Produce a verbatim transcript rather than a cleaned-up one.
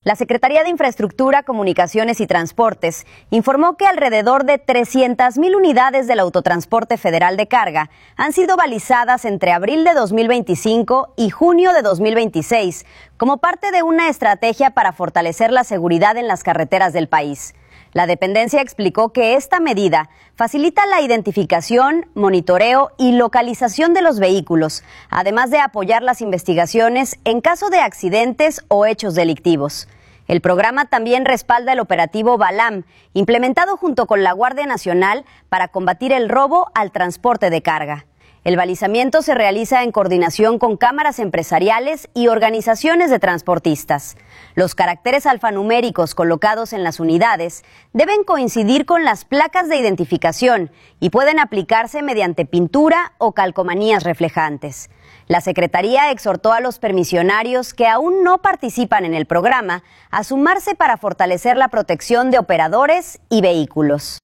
La Secretaría de Infraestructura, Comunicaciones y Transportes informó que alrededor de trescientas mil unidades del autotransporte federal de carga han sido balizadas entre abril de dos mil veinticinco y junio de dos mil veintiséis como parte de una estrategia para fortalecer la seguridad en las carreteras del país. La dependencia explicó que esta medida facilita la identificación, monitoreo y localización de los vehículos, además de apoyar las investigaciones en caso de accidentes o hechos delictivos. El programa también respalda el operativo Balam, implementado junto con la Guardia Nacional para combatir el robo al transporte de carga. El balizamiento se realiza en coordinación con cámaras empresariales y organizaciones de transportistas. Los caracteres alfanuméricos colocados en las unidades deben coincidir con las placas de identificación y pueden aplicarse mediante pintura o calcomanías reflejantes. La Secretaría exhortó a los permisionarios que aún no participan en el programa a sumarse para fortalecer la protección de operadores y vehículos.